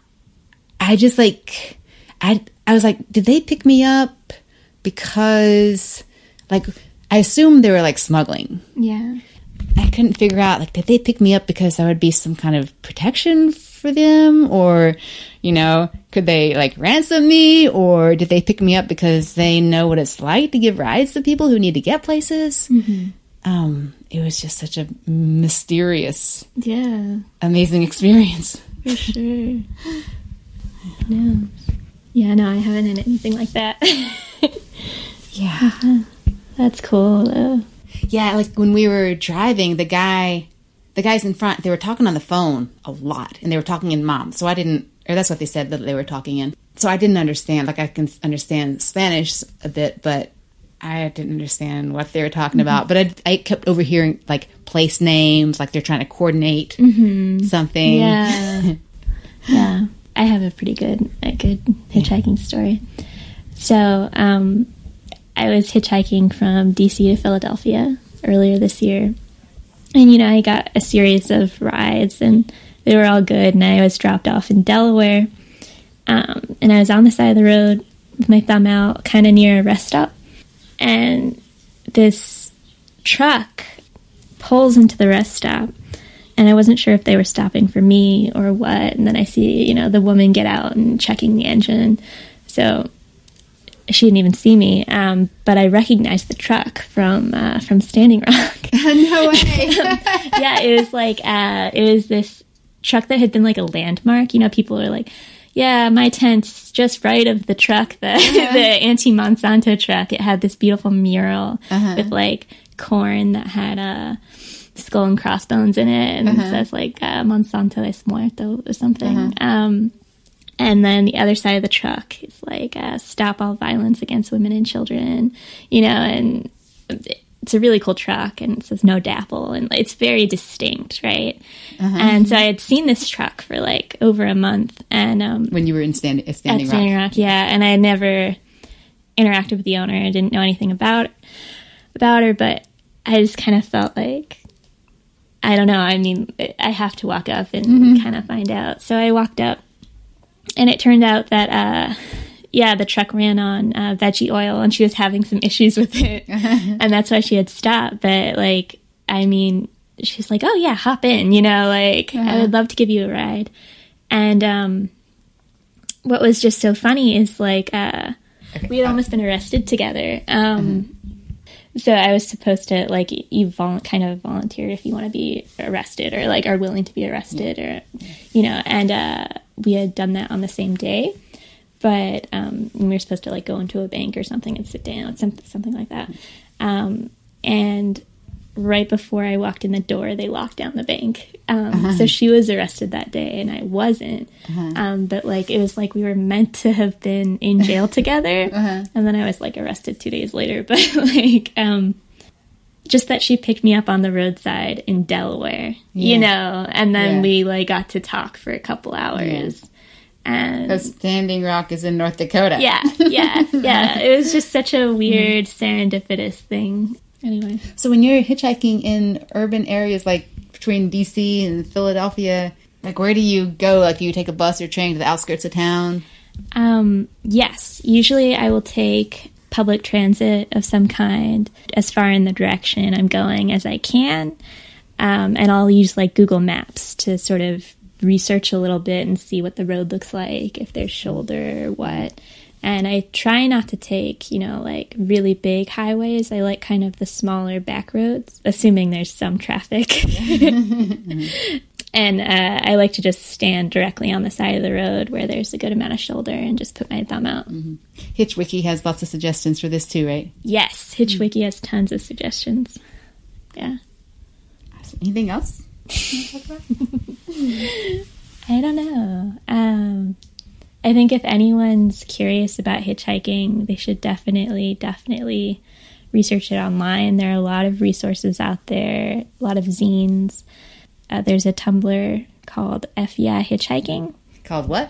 I just like, I I was like, did they pick me up because, like, I assumed they were like smuggling. Yeah. I couldn't figure out, like, did they pick me up because I would be some kind of protection for them? Or, you know, could they like ransom me? Or did they pick me up because they know what it's like to give rides to people who need to get places? Mm-hmm. Um, it was just such a mysterious, yeah, amazing experience. For sure. No. Yeah, no, I haven't had anything like that. Yeah. Uh-huh. That's cool, though. Yeah, like when we were driving, the guy, the guys in front, they were talking on the phone a lot, and they were talking in mom. So I didn't, or that's what they said that they were talking in. So I didn't understand. Like, I can understand Spanish a bit, but I didn't understand what they were talking mm-hmm. about. But I, I kept overhearing like place names, like they're trying to coordinate mm-hmm. something. Yeah, yeah. I have a pretty good, a good hitchhiking story. So, um. I was hitchhiking from D C to Philadelphia earlier this year. And, you know, I got a series of rides, and they were all good, and I was dropped off in Delaware. Um, and I was on the side of the road with my thumb out, kind of near a rest stop. And this truck pulls into the rest stop, and I wasn't sure if they were stopping for me or what. And then I see, you know, the woman get out and checking the engine. So she didn't even see me, um, but I recognized the truck from uh, from Standing Rock. No way! Yeah, it was like uh, it was this truck that had been like a landmark. You know, people are like, "Yeah, my tent's just right of the truck, the uh-huh. the anti-Monsanto truck." It had this beautiful mural uh-huh. with like corn that had a skull and crossbones in it, and uh-huh. it says like uh, "Monsanto es muerto" or something. Uh-huh. Um, And then the other side of the truck is like, uh, stop all violence against women and children, you know, and it's a really cool truck, and it says no dapple, and it's very distinct, right? Uh-huh. And so I had seen this truck for like over a month. And um, when you were in stand- Standing at Standing Rock. Rock, yeah. And I had never interacted with the owner. I didn't know anything about, about her, but I just kind of felt like, I don't know, I mean, I have to walk up and mm-hmm. kind of find out. So I walked up. And it turned out that, uh, yeah, the truck ran on uh, veggie oil, and she was having some issues with it. Uh-huh. And that's why she had stopped. But, like, I mean, she's like, oh, yeah, hop in, you know, like, uh-huh. I would love to give you a ride. And um, what was just so funny is, like, uh, okay. we had almost been arrested together. Um, uh-huh. So I was supposed to, like, you vol- kind of volunteer if you want to be arrested, or, like, are willing to be arrested, yeah. or, you know, and uh, we had done that on the same day. But um, we were supposed to, like, go into a bank or something and sit down, something, something like that. Um, and right before I walked in the door, they locked down the bank. Um, uh-huh. So she was arrested that day, and I wasn't. Uh-huh. Um, but, like, it was like we were meant to have been in jail together. Uh-huh. And then I was, like, arrested two days later. But, like, um, just that she picked me up on the roadside in Delaware, yeah. you know, and then yeah. we, like, got to talk for a couple hours. Yeah. And because Standing Rock is in North Dakota. Yeah, yeah, yeah. It was just such a weird, serendipitous thing. Anyway. So when you're hitchhiking in urban areas like between D C and Philadelphia, like where do you go? Like do you take a bus or train to the outskirts of town? Um, yes. Usually I will take public transit of some kind as far in the direction I'm going as I can. Um, and I'll use like Google Maps to sort of research a little bit and see what the road looks like, if there's shoulder or what. And I try not to take, you know, like really big highways. I like kind of the smaller back roads, assuming there's some traffic. And uh, I like to just stand directly on the side of the road where there's a good amount of shoulder and just put my thumb out. Mm-hmm. HitchWiki has lots of suggestions for this too, right? Yes, HitchWiki mm-hmm. has tons of suggestions. Yeah. Anything else? I don't know. Um, I think if anyone's curious about hitchhiking, they should definitely, definitely research it online. There are a lot of resources out there, a lot of zines. Uh, there's a Tumblr called F Yeah Hitchhiking. Called what?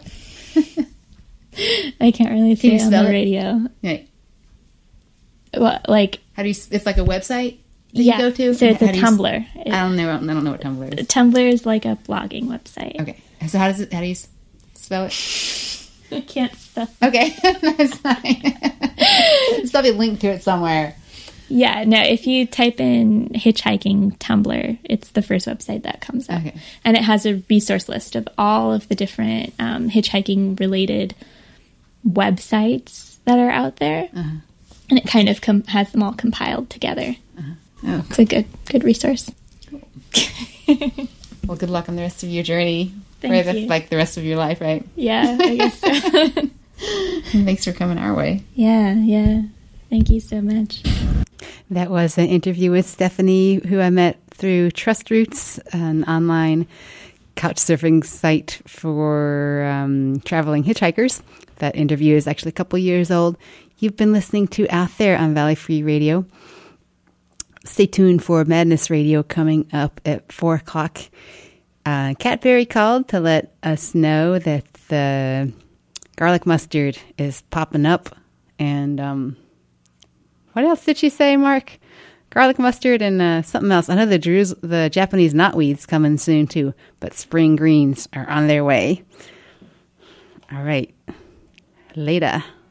I can't really say it on the it? radio. Right. Well, like, how do you? It's like a website that yeah, you go to. So it's how a Tumblr. You, I don't know. I don't know what Tumblr is. Tumblr is like a blogging website. Okay. So how does it? How do you spell it? I can't spell. Okay, that's fine. There's probably a link to it somewhere. Yeah, no, if you type in hitchhiking Tumblr, it's the first website that comes up. Okay. And it has a resource list of all of the different um, hitchhiking-related websites that are out there. Uh-huh. And it kind of com- has them all compiled together. Uh-huh. Oh. It's a good good resource. Cool. Well, good luck on the rest of your journey. Thank right, you. That's like the rest of your life, right? Yeah, I guess so. Thanks for coming our way. Yeah, yeah. Thank you so much. That was an interview with Stephanie, who I met through Trust Routes, an online couch surfing site for um, traveling hitchhikers. That interview is actually a couple years old. You've been listening to Out There on Valley Free Radio. Stay tuned for Madness Radio coming up at four o'clock. Uh, Catberry called to let us know that the garlic mustard is popping up. And um, what else did she say, Mark? Garlic mustard and uh, something else. I know the, Jerus- the Japanese knotweed's coming soon too, but spring greens are on their way. All right. Later.